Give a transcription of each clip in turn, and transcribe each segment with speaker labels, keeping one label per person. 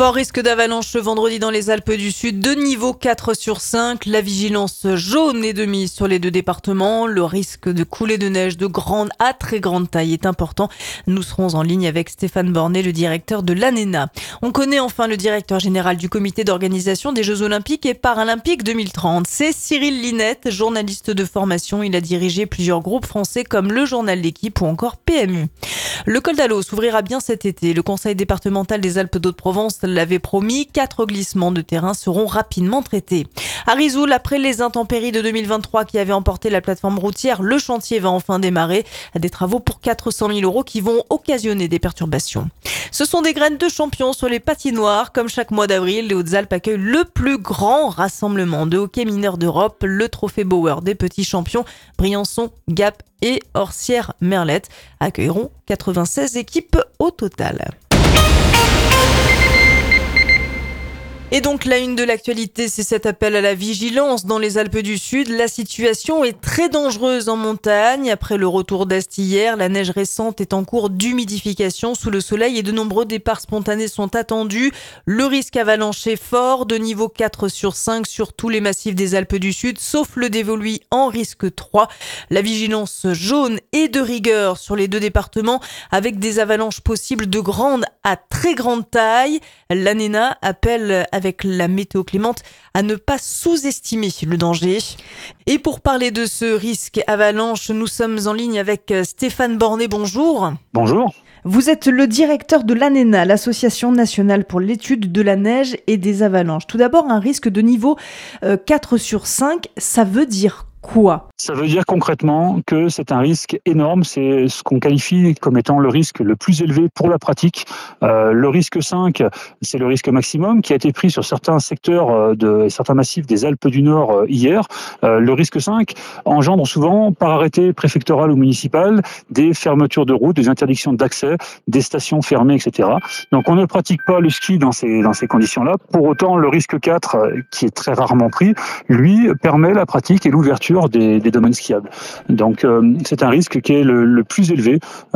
Speaker 1: Fort risque d'avalanche ce vendredi dans les Alpes du Sud, de niveau 4 sur 5. La vigilance jaune est de mise sur les deux départements. Le risque de coulée de neige de grande à très grande taille est important. Nous serons en ligne avec Stéphane Bornet, le directeur de l'ANENA. On connaît enfin le directeur général du comité d'organisation des Jeux Olympiques et Paralympiques 2030. C'est Cyril Linette, journaliste de formation. Il a dirigé plusieurs groupes français comme le Journal L'Équipe ou encore PMU. Le col d'Allos s'ouvrira bien cet été. Le conseil départemental des Alpes-de-Haute-Provence l'avait promis. 4 glissements de terrain seront rapidement traités. À Risoul, après les intempéries de 2023 qui avaient emporté la plateforme routière, le chantier va enfin démarrer. Des travaux pour 400 000 € qui vont occasionner des perturbations. Ce sont des graines de champions sur les patinoires. Comme chaque mois d'avril, les Hautes-Alpes accueillent le plus grand rassemblement de hockey mineur d'Europe, le Trophée Bauer des petits champions. Briançon, Gap et Orsières-Merlette accueilleront 96 équipes au total. Et donc la une de l'actualité, c'est cet appel à la vigilance dans les Alpes du Sud. La situation est très dangereuse en montagne. Après le retour d'Est hier, la neige récente est en cours d'humidification sous le soleil et de nombreux départs spontanés sont attendus. Le risque avalanche est fort, de niveau 4 sur 5 sur tous les massifs des Alpes du Sud, sauf le Dévoluy en risque 3. La vigilance jaune est de rigueur sur les deux départements avec des avalanches possibles de grande à très grande taille. L'ANENA appelle avec la météo clémente à ne pas sous-estimer le danger. Et pour parler de ce risque avalanche, nous sommes en ligne avec Stéphane Bornet. Bonjour.
Speaker 2: Bonjour.
Speaker 1: Vous êtes le directeur de l'ANENA, l'Association nationale pour l'étude de la neige et des avalanches. Tout d'abord, un risque de niveau 4 sur 5, ça veut dire quoi ?
Speaker 2: Ça veut dire concrètement que c'est un risque énorme, c'est ce qu'on qualifie comme étant le risque le plus élevé pour la pratique. Le risque 5, c'est le risque maximum qui a été pris sur certains secteurs de certains massifs des Alpes du Nord hier. Le risque 5 engendre souvent, par arrêté préfectoral ou municipal, des fermetures de routes, des interdictions d'accès, des stations fermées, etc. Donc on ne pratique pas le ski dans ces conditions-là. Pour autant, le risque 4, qui est très rarement pris, lui permet la pratique et l'ouverture des domaines skiables. Donc c'est un risque qui est le plus élevé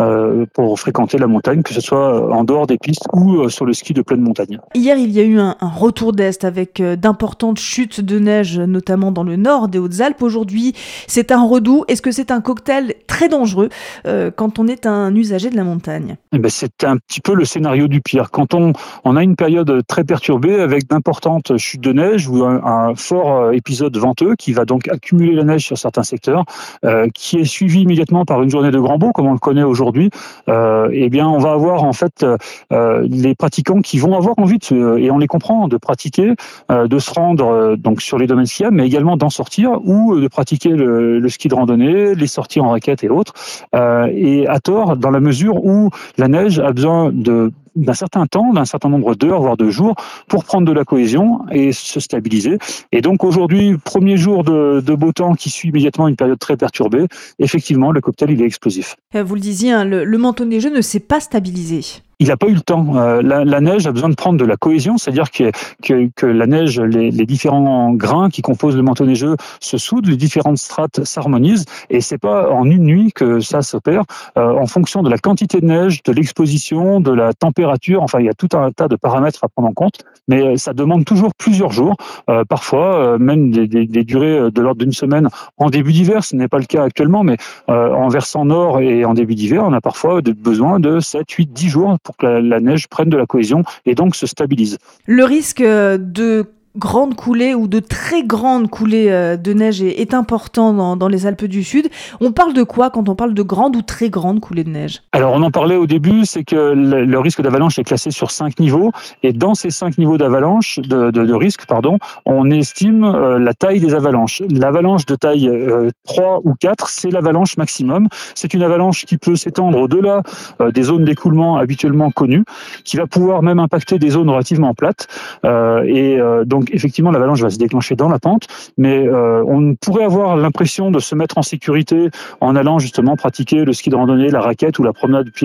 Speaker 2: pour fréquenter la montagne, que ce soit en dehors des pistes ou sur le ski de pleine montagne.
Speaker 1: Hier, il y a eu un retour d'Est avec d'importantes chutes de neige, notamment dans le nord des Hautes-Alpes. Aujourd'hui, c'est un redout. Est-ce que c'est un cocktail très dangereux quand on est un usager de la montagne ?
Speaker 2: C'est un petit peu le scénario du pire. Quand on a une période très perturbée avec d'importantes chutes de neige ou un fort épisode venteux qui va donc accumuler la neige sur certains secteurs, qui est suivi immédiatement par une journée de grand beau, comme on le connaît aujourd'hui, eh bien, on va avoir en fait les pratiquants qui vont avoir envie et on les comprend, de pratiquer, de se rendre donc sur les domaines skiables, mais également d'en sortir ou de pratiquer le ski de randonnée, les sorties en raquette et autres, et à tort, dans la mesure où la neige a besoin d'un certain temps, d'un certain nombre d'heures, voire de jours, pour prendre de la cohésion et se stabiliser. Et donc aujourd'hui, premier jour de beau temps qui suit immédiatement une période très perturbée, effectivement, le cocktail, il est explosif.
Speaker 1: Vous le disiez, hein, le manteau neigeux ne s'est pas stabilisé.
Speaker 2: Il n'a pas eu le temps. La neige a besoin de prendre de la cohésion, c'est-à-dire que la neige, les différents grains qui composent le manteau neigeux se soudent, les différentes strates s'harmonisent, et c'est pas en une nuit que ça s'opère. En fonction de la quantité de neige, de l'exposition, de la température, enfin il y a tout un tas de paramètres à prendre en compte, mais ça demande toujours plusieurs jours, parfois même des durées de l'ordre d'une semaine en début d'hiver. Ce n'est pas le cas actuellement, mais en versant nord et en début d'hiver, on a parfois besoin de 7, 8, 10 jours pour que la neige prenne de la cohésion et donc se stabilise.
Speaker 1: Le risque de grande coulée ou de très grande coulée de neige est important dans les Alpes du Sud. On parle de quoi quand on parle de grande ou très grande coulée de neige ?
Speaker 2: Alors on en parlait au début, c'est que le risque d'avalanche est classé sur 5 niveaux, et dans ces 5 niveaux d'avalanche, de risque, on estime la taille des avalanches. L'avalanche de taille 3 ou 4, c'est l'avalanche maximum. C'est une avalanche qui peut s'étendre au-delà des zones d'écoulement habituellement connues, qui va pouvoir même impacter des zones relativement plates, donc effectivement l'avalanche va se déclencher dans la pente, mais on pourrait avoir l'impression de se mettre en sécurité en allant justement pratiquer le ski de randonnée, la raquette ou la promenade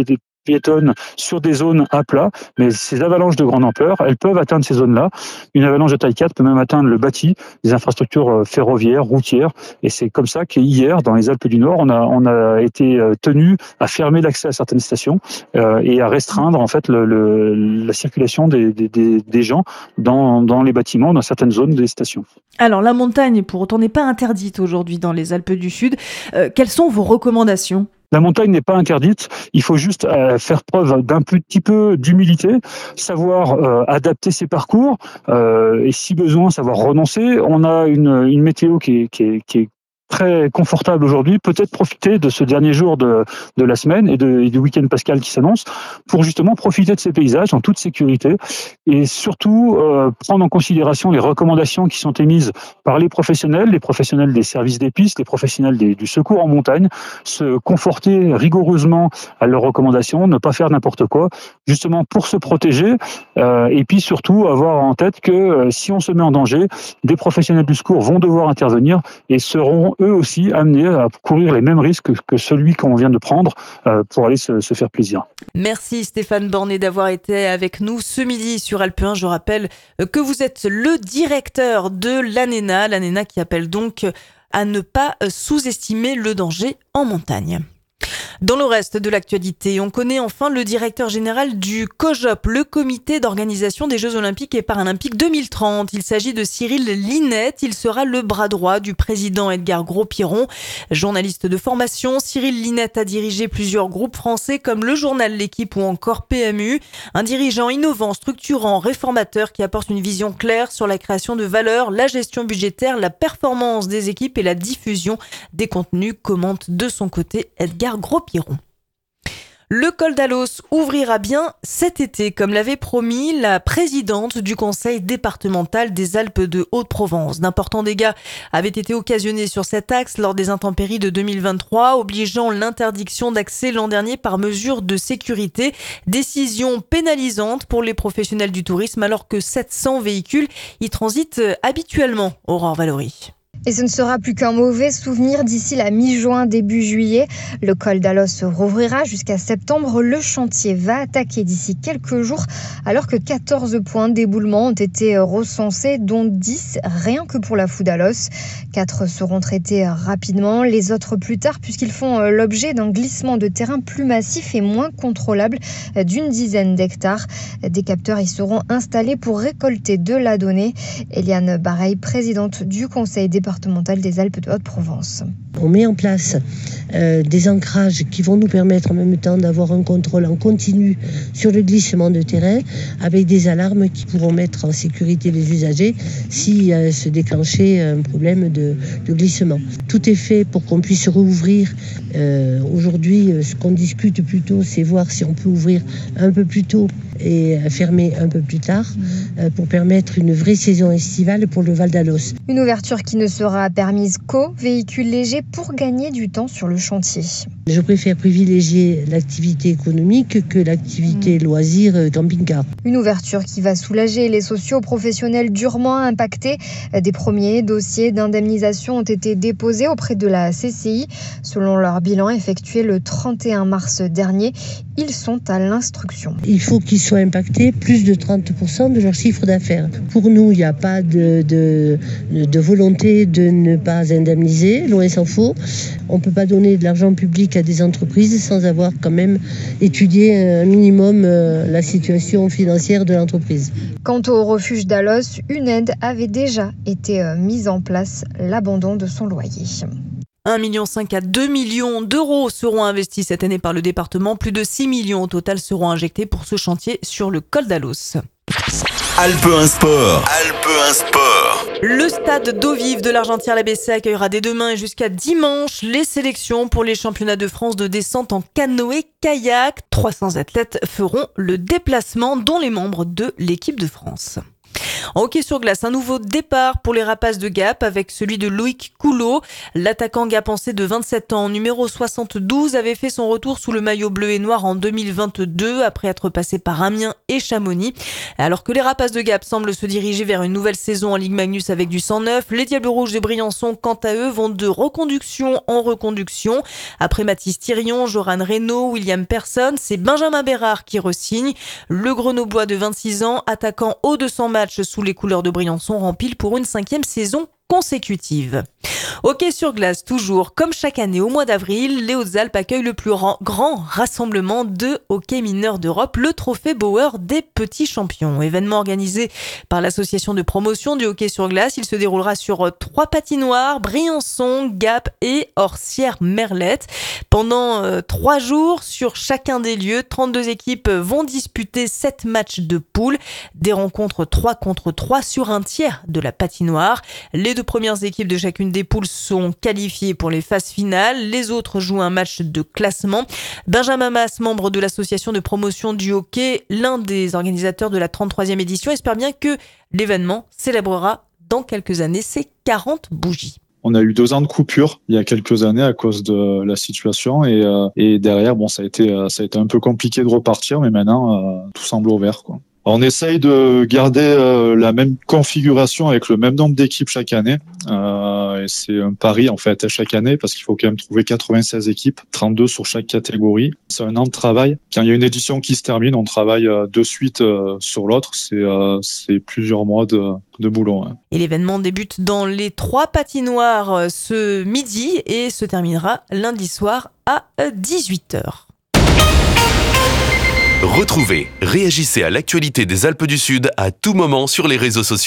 Speaker 2: piétonne sur des zones à plat, mais ces avalanches de grande ampleur, elles peuvent atteindre ces zones-là. Une avalanche de taille 4 peut même atteindre le bâti, des infrastructures ferroviaires, routières, et c'est comme ça qu'hier, dans les Alpes du Nord, on a été tenu à fermer l'accès à certaines stations et à restreindre en fait la circulation des gens dans les bâtiments, dans certaines zones des stations.
Speaker 1: Alors la montagne, pour autant, n'est pas interdite aujourd'hui dans les Alpes du Sud. Quelles sont vos recommandations ?
Speaker 2: La montagne n'est pas interdite, il faut juste faire preuve d'un petit peu d'humilité, savoir adapter ses parcours et si besoin savoir renoncer. On a une météo qui est très confortable aujourd'hui, peut-être profiter de ce dernier jour de la semaine et du week-end pascal qui s'annonce pour justement profiter de ces paysages en toute sécurité et surtout prendre en considération les recommandations qui sont émises par les professionnels des services des pistes, les professionnels du secours en montagne, se conforter rigoureusement à leurs recommandations, ne pas faire n'importe quoi, justement pour se protéger et puis surtout avoir en tête que si on se met en danger, des professionnels du secours vont devoir intervenir et seront eux aussi amenés à courir les mêmes risques que celui qu'on vient de prendre pour aller se faire plaisir.
Speaker 1: Merci Stéphane Bornet d'avoir été avec nous ce midi sur Alpe 1. Je rappelle que vous êtes le directeur de l'ANENA qui appelle donc à ne pas sous-estimer le danger en montagne. Dans le reste de l'actualité, on connaît enfin le directeur général du COJOP, le comité d'organisation des Jeux Olympiques et Paralympiques 2030. Il s'agit de Cyril Linette. Il sera le bras droit du président Edgar Gros-Piron. Journaliste de formation, Cyril Linette a dirigé plusieurs groupes français comme le journal L'Équipe ou encore PMU. Un dirigeant innovant, structurant, réformateur qui apporte une vision claire sur la création de valeur, la gestion budgétaire, la performance des équipes et la diffusion des contenus, commente de son côté Edgar Gros-Piron. Le col d'Alos ouvrira bien cet été, comme l'avait promis la présidente du conseil départemental des Alpes de Haute-Provence. D'importants dégâts avaient été occasionnés sur cet axe lors des intempéries de 2023, obligeant l'interdiction d'accès l'an dernier par mesure de sécurité. Décision pénalisante pour les professionnels du tourisme alors que 700 véhicules y transitent habituellement. Aurore Valory.
Speaker 3: Et ce ne sera plus qu'un mauvais souvenir d'ici la mi-juin, début juillet. Le col d'Alos rouvrira jusqu'à septembre. Le chantier va attaquer d'ici quelques jours, alors que 14 points d'éboulement ont été recensés, dont 10 rien que pour la Fou d'Alos. 4 seront traités rapidement, les autres plus tard, puisqu'ils font l'objet d'un glissement de terrain plus massif et moins contrôlable d'une dizaine d'hectares. Des capteurs y seront installés pour récolter de la donnée. Eliane Bareil, présidente du conseil départemental des Alpes de Haute-Provence.
Speaker 4: On met en place des ancrages qui vont nous permettre en même temps d'avoir un contrôle en continu sur le glissement de terrain avec des alarmes qui pourront mettre en sécurité les usagers si se déclenchait un problème de glissement. Tout est fait pour qu'on puisse rouvrir. Aujourd'hui, ce qu'on discute plutôt, c'est voir si on peut ouvrir un peu plus tôt et fermer un peu plus tard pour permettre une vraie saison estivale pour le Val d'Alos.
Speaker 3: Une ouverture qui ne sera permise qu'aux véhicules légers pour gagner du temps sur le chantier.
Speaker 4: Je préfère privilégier l'activité économique que l'activité loisir camping-car.
Speaker 3: Une ouverture qui va soulager les socio-professionnels durement impactés. Des premiers dossiers d'indemnisation ont été déposés auprès de la CCI. Selon leur bilan effectué le 31 mars dernier, ils sont à l'instruction.
Speaker 4: Il faut qu'ils soient impactés plus de 30% de leur chiffre d'affaires. Pour nous, il n'y a pas de volonté de ne pas indemniser, loin s'en faut. On ne peut pas donner de l'argent public à des entreprises sans avoir quand même étudié un minimum la situation financière de l'entreprise.
Speaker 3: Quant au refuge d'Alos, une aide avait déjà été mise en place, l'abandon de son loyer.
Speaker 1: 1,5 million à 2 millions d'euros seront investis cette année par le département. Plus de 6 millions au total seront injectés pour ce chantier sur le col d'Alos.
Speaker 5: Alpe 1 Sport. Alpe 1 Sport.
Speaker 1: Le stade d'eau vive de l'Argentière-la-Bessée accueillera dès demain et jusqu'à dimanche les sélections pour les championnats de France de descente en canoë-kayak. 300 athlètes feront le déplacement, dont les membres de l'équipe de France. En hockey sur glace, un nouveau départ pour les Rapaces de Gap avec celui de Loïc Coulot. L'attaquant gapençais de 27 ans, numéro 72, avait fait son retour sous le maillot bleu et noir en 2022 après être passé par Amiens et Chamonix. Alors que les Rapaces de Gap semblent se diriger vers une nouvelle saison en Ligue Magnus avec du sang neuf, les Diables Rouges de Briançon, quant à eux, vont de reconduction en reconduction. Après Mathis Thirion, Joran Reynaud, William Persson, c'est Benjamin Bérard qui re-signe. Le Grenoblois de 26 ans, attaquant aux 200 matchs sous les couleurs de Briançon, rempile pour une 5e saison consécutive. Hockey sur glace, toujours. Comme chaque année au mois d'avril, les Hautes-Alpes accueillent le plus grand rassemblement de hockey mineur d'Europe, le Trophée Bauer des petits champions. Événement organisé par l'association de promotion du hockey sur glace. Il se déroulera sur 3 patinoires, Briançon, Gap et Orsières-Merlette. Pendant 3 jours, sur chacun des lieux, 32 équipes vont disputer 7 matchs de poule. Des rencontres 3 contre 3 sur un tiers de la patinoire. Les 2 premières équipes de chacune des poules sont qualifiées pour les phases finales. Les autres jouent un match de classement. Benjamin Mas, membre de l'association de promotion du hockey, l'un des organisateurs de la 33e édition, espère bien que l'événement célébrera dans quelques années ses 40 bougies.
Speaker 6: On a eu 2 ans de coupure il y a quelques années à cause de la situation et derrière, ça a été un peu compliqué de repartir, mais maintenant tout semble ouvert, quoi. On essaye de garder la même configuration avec le même nombre d'équipes chaque année. Et c'est un pari en fait chaque année parce qu'il faut quand même trouver 96 équipes, 32 sur chaque catégorie. C'est un an de travail. Quand il y a une édition qui se termine, on travaille de suite sur l'autre. C'est plusieurs mois de boulot. Hein.
Speaker 1: Et l'événement débute dans les 3 patinoires ce midi et se terminera lundi soir à 18h.
Speaker 5: Retrouvez, réagissez à l'actualité des Alpes du Sud à tout moment sur les réseaux sociaux.